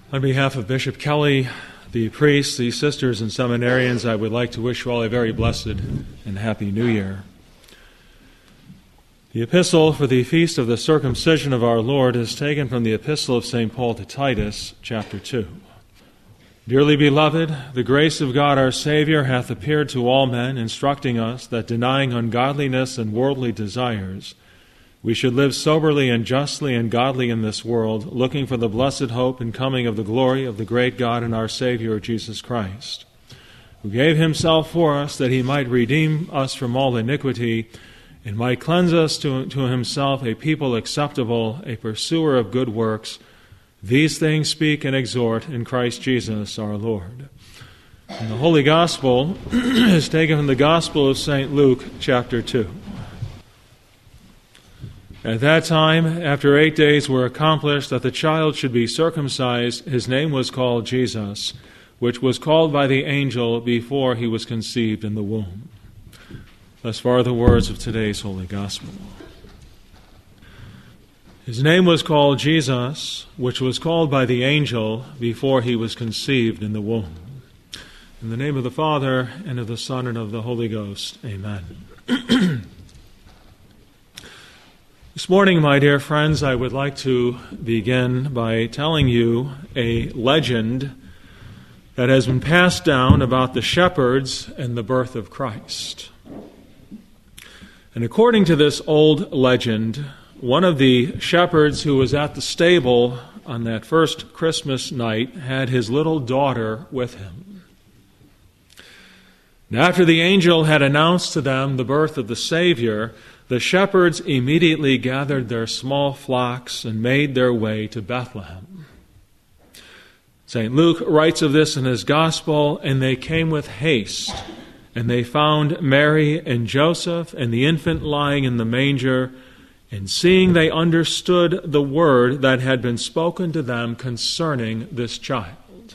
On behalf of Bishop Kelly, the priests, the sisters, and seminarians, I would like to wish you all a very blessed and happy New Year. The epistle for the feast of the circumcision of our Lord is taken from the epistle of St. Paul to Titus, chapter 2. Dearly beloved, the grace of God our Savior hath appeared to all men, instructing us that denying ungodliness and worldly desires, we should live soberly and justly and godly in this world, looking for the blessed hope and coming of the glory of the great God and our Savior, Jesus Christ, who gave himself for us that he might redeem us from all iniquity and might cleanse us to himself a people acceptable, a pursuer of good works. These things speak and exhort in Christ Jesus our Lord. And the Holy Gospel is taken from the Gospel of St. Luke, chapter 2. At that time, after 8 days were accomplished that the child should be circumcised, his name was called Jesus, which was called by the angel before he was conceived in the womb. Thus far the words of today's Holy Gospel. His name was called Jesus, which was called by the angel before he was conceived in the womb. In the name of the Father, and of the Son, and of the Holy Ghost. Amen. This morning, my dear friends, I would like to begin by telling you a legend that has been passed down about the shepherds and the birth of Christ. And according to this old legend, one of the shepherds who was at the stable on that first Christmas night had his little daughter with him. And after the angel had announced to them the birth of the Savior, the shepherds immediately gathered their small flocks and made their way to Bethlehem. St. Luke writes of this in his Gospel, and they came with haste, and they found Mary and Joseph and the infant lying in the manger, and seeing they understood the word that had been spoken to them concerning this child.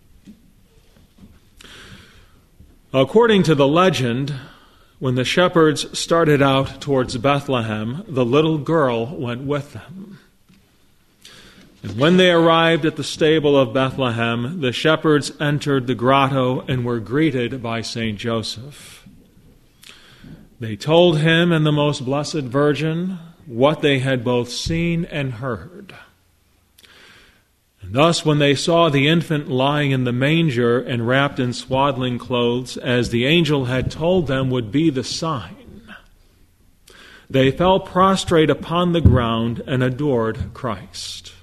According to the legend, when the shepherds started out towards Bethlehem, the little girl went with them. And when they arrived at the stable of Bethlehem, the shepherds entered the grotto and were greeted by St. Joseph. They told him and the Most Blessed Virgin what they had both seen and heard. And thus, when they saw the infant lying in the manger and wrapped in swaddling clothes, as the angel had told them would be the sign, they fell prostrate upon the ground and adored Christ.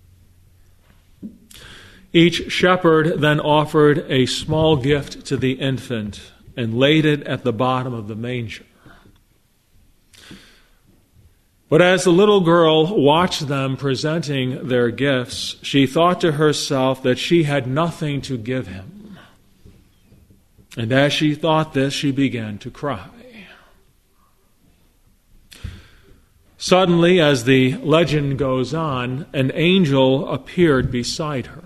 Each shepherd then offered a small gift to the infant and laid it at the bottom of the manger. But as the little girl watched them presenting their gifts, she thought to herself that she had nothing to give him. And as she thought this, she began to cry. Suddenly, as the legend goes on, an angel appeared beside her.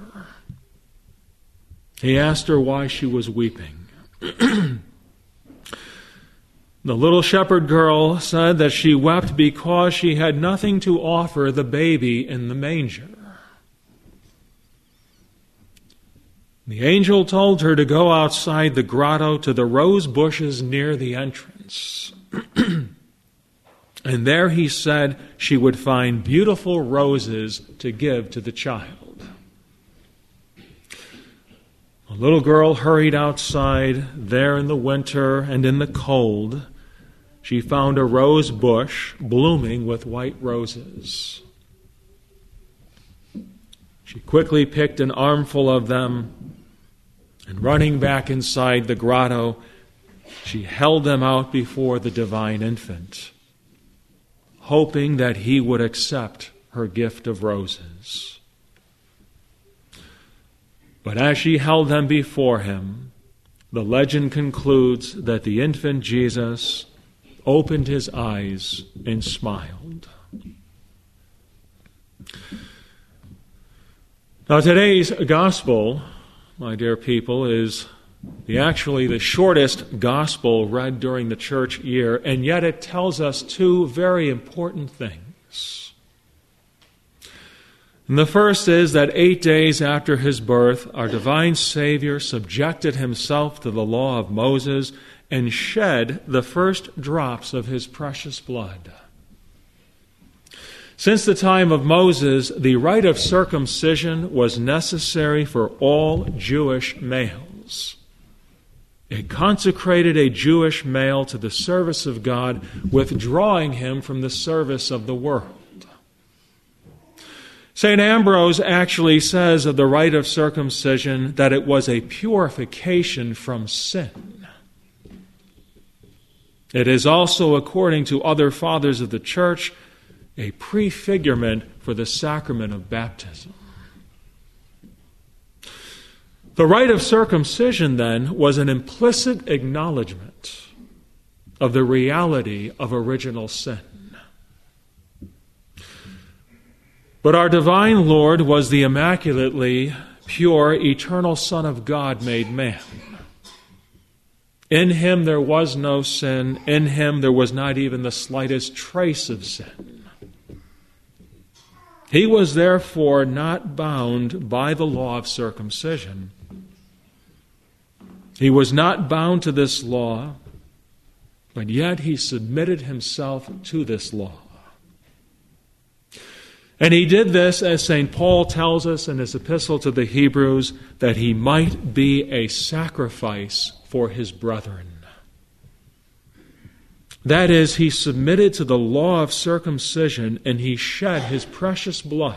He asked her why she was weeping. The little shepherd girl said that she wept because she had nothing to offer the baby in the manger. The angel told her to go outside the grotto to the rose bushes near the entrance. And there, he said, she would find beautiful roses to give to the child. The little girl hurried outside. There in the winter and in the cold, she found a rose bush blooming with white roses. She quickly picked an armful of them, and running back inside the grotto, she held them out before the divine infant, hoping that he would accept her gift of roses. But as she held them before him, the legend concludes that the infant Jesus opened his eyes and smiled. Now, today's gospel, my dear people, is actually the shortest gospel read during the church year, and yet it tells us two very important things. And the first is that 8 days after his birth, our divine Savior subjected himself to the law of Moses and shed the first drops of his precious blood. Since the time of Moses, the rite of circumcision was necessary for all Jewish males. It consecrated a Jewish male to the service of God, withdrawing him from the service of the world. St. Ambrose actually says of the rite of circumcision that it was a purification from sin. It is also, according to other fathers of the Church, a prefigurement for the sacrament of baptism. The rite of circumcision, then, was an implicit acknowledgement of the reality of original sin. But our divine Lord was the immaculately pure, eternal Son of God made man. In him there was no sin. In him there was not even the slightest trace of sin. He was therefore not bound by the law of circumcision. He was not bound to this law, but yet he submitted himself to this law. And he did this, as St. Paul tells us in his epistle to the Hebrews, that he might be a sacrifice for his brethren. That is, he submitted to the law of circumcision and he shed his precious blood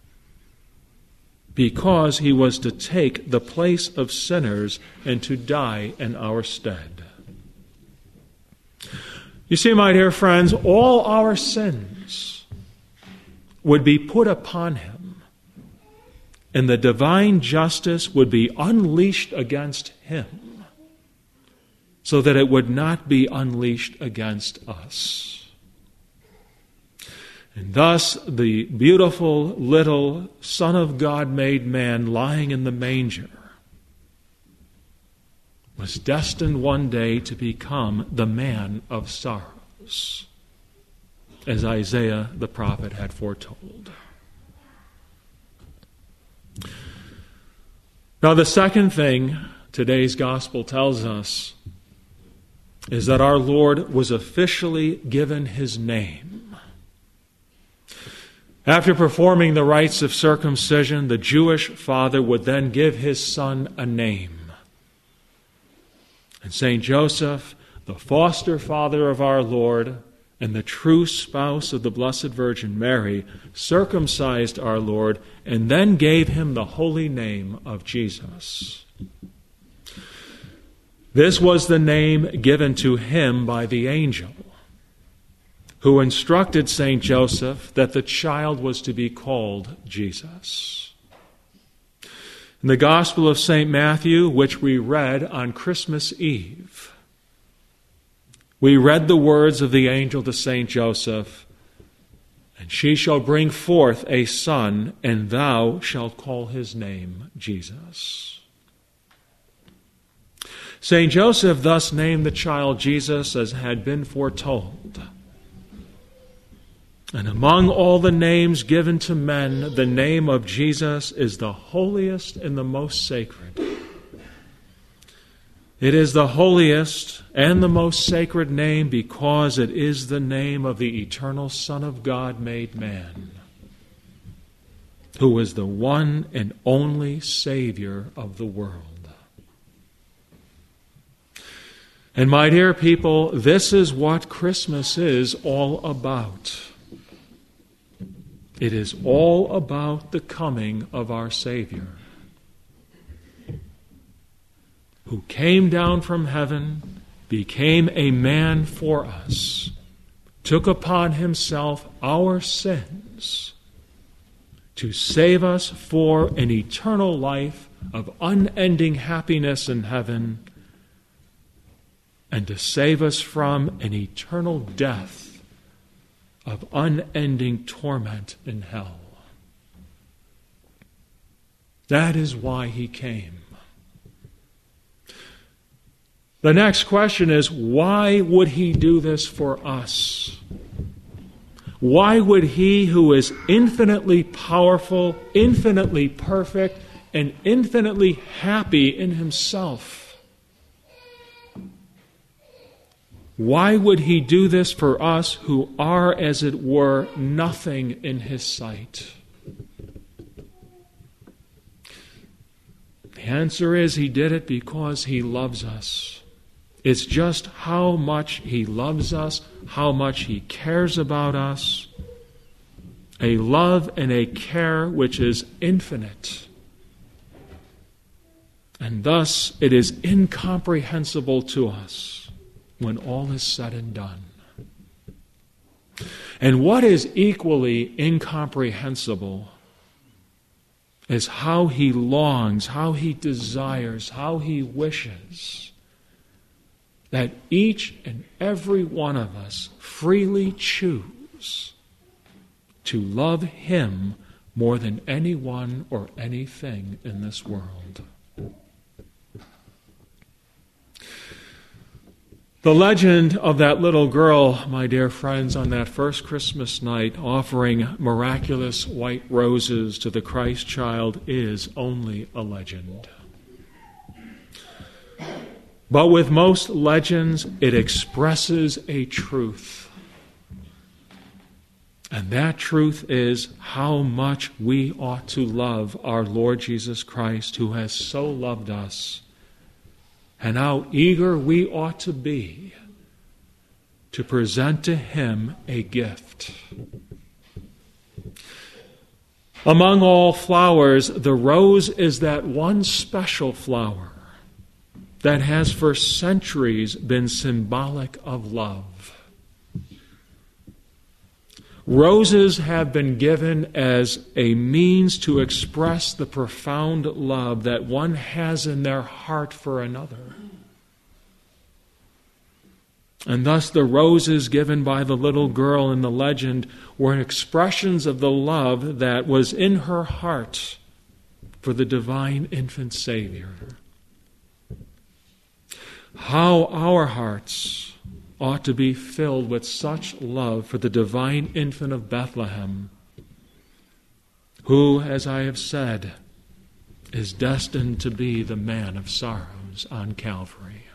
because he was to take the place of sinners and to die in our stead. You see, my dear friends, all our sins would be put upon him, and the divine justice would be unleashed against him, so that it would not be unleashed against us. And thus, the beautiful little Son of God made man lying in the manger was destined one day to become the man of sorrows, as Isaiah the prophet had foretold. Now, the second thing today's gospel tells us is that our Lord was officially given his name. After performing the rites of circumcision, the Jewish father would then give his son a name. And St. Joseph, the foster father of our Lord and the true spouse of the Blessed Virgin Mary, circumcised our Lord and then gave him the holy name of Jesus. This was the name given to him by the angel, who instructed St. Joseph that the child was to be called Jesus. In the Gospel of St. Matthew, which we read on Christmas Eve, we read the words of the angel to St. Joseph, "And she shall bring forth a son, and thou shalt call his name Jesus." St. Joseph thus named the child Jesus as had been foretold. And among all the names given to men, the name of Jesus is the holiest and the most sacred. It is the holiest and the most sacred name because it is the name of the eternal Son of God made man, who is the one and only Savior of the world. And my dear people, this is what Christmas is all about. It is all about the coming of our Savior, who came down from heaven, became a man for us, took upon himself our sins to save us for an eternal life of unending happiness in heaven, and to save us from an eternal death of unending torment in hell. That is why he came. The next question is, why would he do this for us? Why would he who is infinitely powerful, infinitely perfect, and infinitely happy in himself, why would he do this for us who are, as it were, nothing in his sight? The answer is he did it because he loves us. It's just how much he loves us, how much he cares about us. A love and a care which is infinite. And thus it is incomprehensible to us when all is said and done. And what is equally incomprehensible is how he longs, how he desires, how he wishes that each and every one of us freely choose to love him more than anyone or anything in this world. The legend of that little girl, my dear friends, on that first Christmas night offering miraculous white roses to the Christ child is only a legend. But with most legends, it expresses a truth. And that truth is how much we ought to love our Lord Jesus Christ, who has so loved us, and how eager we ought to be to present to him a gift. Among all flowers, the rose is that one special flower that has for centuries been symbolic of love. Roses have been given as a means to express the profound love that one has in their heart for another. And thus the roses given by the little girl in the legend were expressions of the love that was in her heart for the divine infant Savior. How our hearts ought to be filled with such love for the divine infant of Bethlehem, who, as I have said, is destined to be the man of sorrows on Calvary.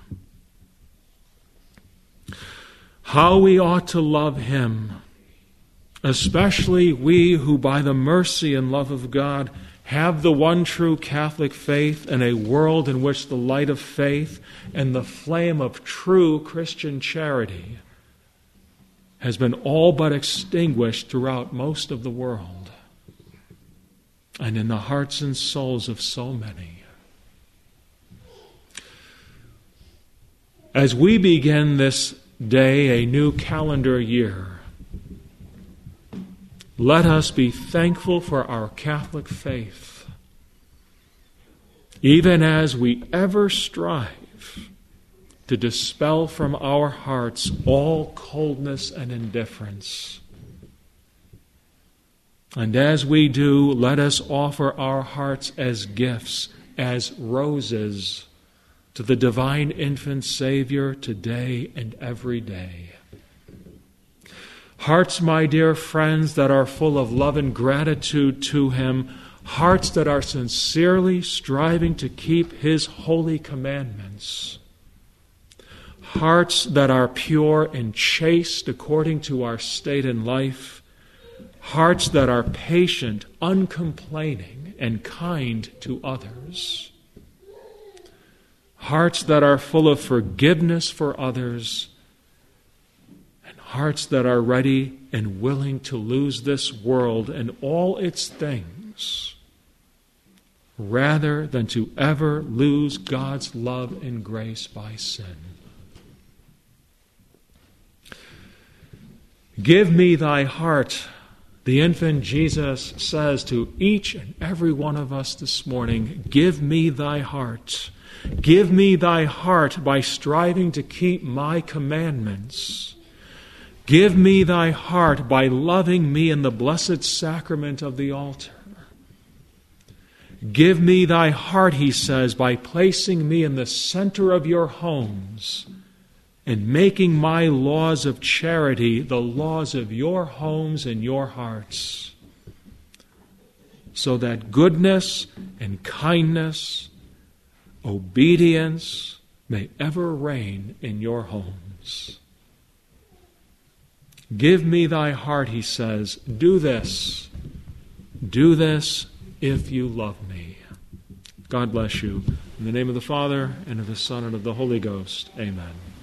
How we ought to love him, especially we who by the mercy and love of God have the one true Catholic faith in a world in which the light of faith and the flame of true Christian charity has been all but extinguished throughout most of the world and in the hearts and souls of so many. As we begin this day, a new calendar year, let us be thankful for our Catholic faith, even as we ever strive to dispel from our hearts all coldness and indifference. And as we do, let us offer our hearts as gifts, as roses, to the divine infant Savior today and every day. Hearts, my dear friends, that are full of love and gratitude to him, hearts that are sincerely striving to keep his holy commandments, hearts that are pure and chaste according to our state in life, hearts that are patient, uncomplaining, and kind to others, hearts that are full of forgiveness for others, hearts that are ready and willing to lose this world and all its things rather than to ever lose God's love and grace by sin. Give me thy heart, the infant Jesus says to each and every one of us this morning. Give me thy heart. Give me thy heart by striving to keep my commandments. Give me thy heart by loving me in the blessed sacrament of the altar. Give me thy heart, he says, by placing me in the center of your homes and making my laws of charity the laws of your homes and your hearts, so that goodness and kindness, obedience may ever reign in your homes. Give me thy heart, he says. Do this. Do this if you love me. God bless you. In the name of the Father, and of the Son, and of the Holy Ghost. Amen.